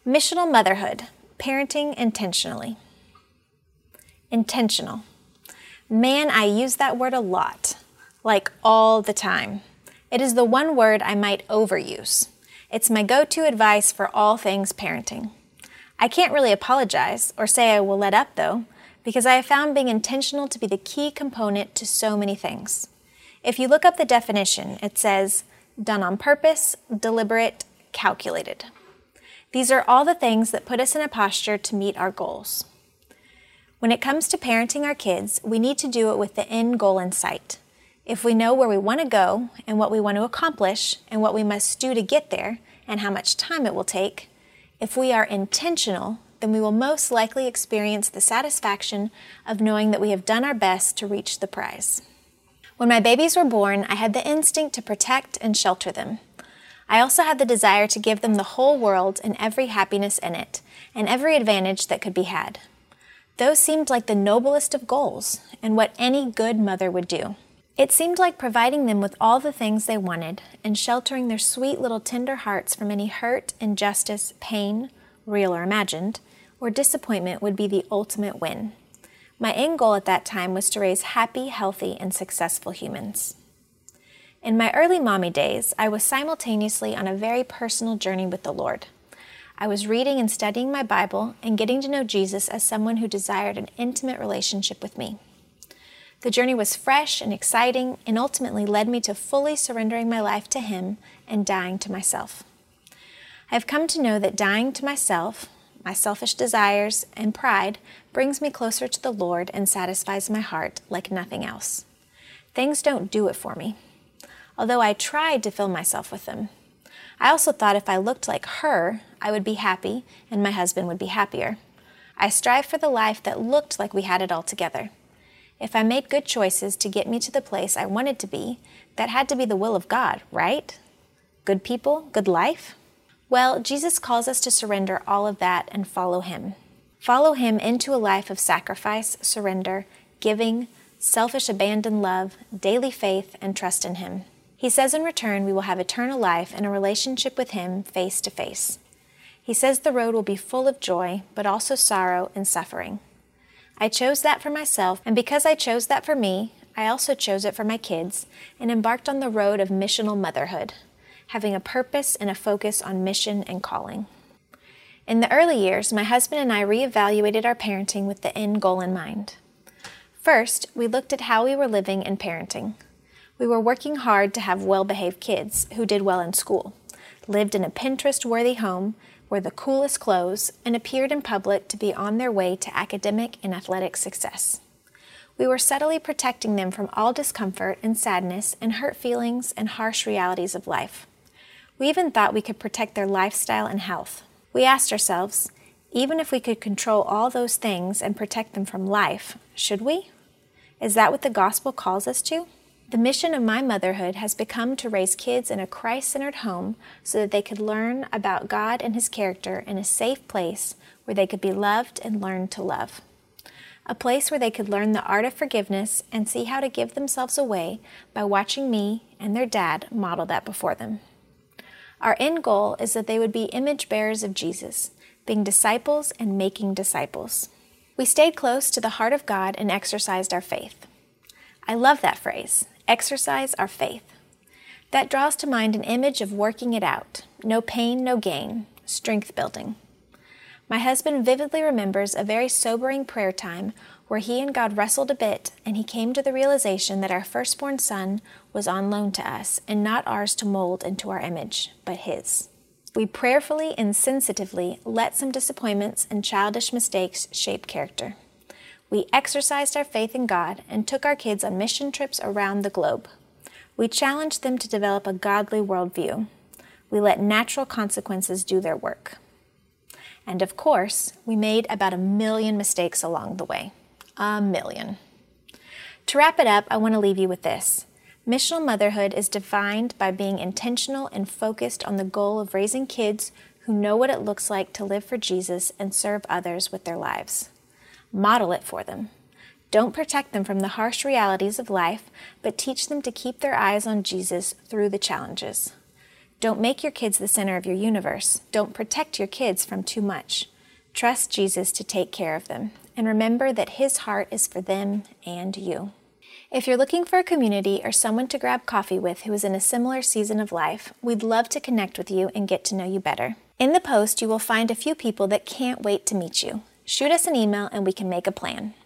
Missional motherhood, parenting intentionally. Intentional. Man, I use that word a lot, like all the time. It is the one word I might overuse. It's my go-to advice for all things parenting. I can't really apologize or say I will let up though, because I have found being intentional to be the key component to so many things. If you look up the definition, it says, done on purpose, deliberate, calculated. These are all the things that put us in a posture to meet our goals. When it comes to parenting our kids, we need to do it with the end goal in sight. If we know where we want to go and what we want to accomplish and what we must do to get there and how much time it will take, if we are intentional, then we will most likely experience the satisfaction of knowing that we have done our best to reach the prize. When my babies were born, I had the instinct to protect and shelter them. I also had the desire to give them the whole world and every happiness in it, and every advantage that could be had. Those seemed like the noblest of goals, and what any good mother would do. It seemed like providing them with all the things they wanted, and sheltering their sweet little tender hearts from any hurt, injustice, pain, real or imagined, or disappointment would be the ultimate win. My end goal at that time was to raise happy, healthy, and successful humans. In my early mommy days, I was simultaneously on a very personal journey with the Lord. I was reading and studying my Bible and getting to know Jesus as someone who desired an intimate relationship with me. The journey was fresh and exciting and ultimately led me to fully surrendering my life to Him and dying to myself. I have come to know that dying to myself, my selfish desires, and pride brings me closer to the Lord and satisfies my heart like nothing else. Things don't do it for me, although I tried to fill myself with them. I also thought if I looked like her, I would be happy and my husband would be happier. I strived for the life that looked like we had it all together. If I made good choices to get me to the place I wanted to be, that had to be the will of God, right? Good people, good life? Well, Jesus calls us to surrender all of that and follow Him. Follow Him into a life of sacrifice, surrender, giving, selfish abandoned love, daily faith, and trust in Him. He says in return we will have eternal life and a relationship with Him face to face. He says the road will be full of joy, but also sorrow and suffering. I chose that for myself, and because I chose that for me, I also chose it for my kids and embarked on the road of missional motherhood, having a purpose and a focus on mission and calling. In the early years, my husband and I reevaluated our parenting with the end goal in mind. First, we looked at how we were living and parenting. We were working hard to have well-behaved kids who did well in school, lived in a Pinterest-worthy home, wore the coolest clothes, and appeared in public to be on their way to academic and athletic success. We were subtly protecting them from all discomfort and sadness and hurt feelings and harsh realities of life. We even thought we could protect their lifestyle and health. We asked ourselves, even if we could control all those things and protect them from life, should we? Is that what the gospel calls us to? The mission of my motherhood has become to raise kids in a Christ-centered home so that they could learn about God and His character in a safe place where they could be loved and learn to love. A place where they could learn the art of forgiveness and see how to give themselves away by watching me and their dad model that before them. Our end goal is that they would be image bearers of Jesus, being disciples and making disciples. We stayed close to the heart of God and exercised our faith. I love that phrase, exercise our faith. That draws to mind an image of working it out, no pain, no gain, strength building. My husband vividly remembers a very sobering prayer time where he and God wrestled a bit and he came to the realization that our firstborn son was on loan to us and not ours to mold into our image, but His. We prayerfully and sensitively let some disappointments and childish mistakes shape character. We exercised our faith in God and took our kids on mission trips around the globe. We challenged them to develop a godly worldview. We let natural consequences do their work. And of course, we made about 1 million mistakes along the way. 1 million. To wrap it up, I want to leave you with this. Missional motherhood is defined by being intentional and focused on the goal of raising kids who know what it looks like to live for Jesus and serve others with their lives. Model it for them. Don't protect them from the harsh realities of life, but teach them to keep their eyes on Jesus through the challenges. Don't make your kids the center of your universe. Don't protect your kids from too much. Trust Jesus to take care of them, and remember that His heart is for them and you. If you're looking for a community or someone to grab coffee with who is in a similar season of life, we'd love to connect with you and get to know you better. In the post, you will find a few people that can't wait to meet you. Shoot us an email and we can make a plan.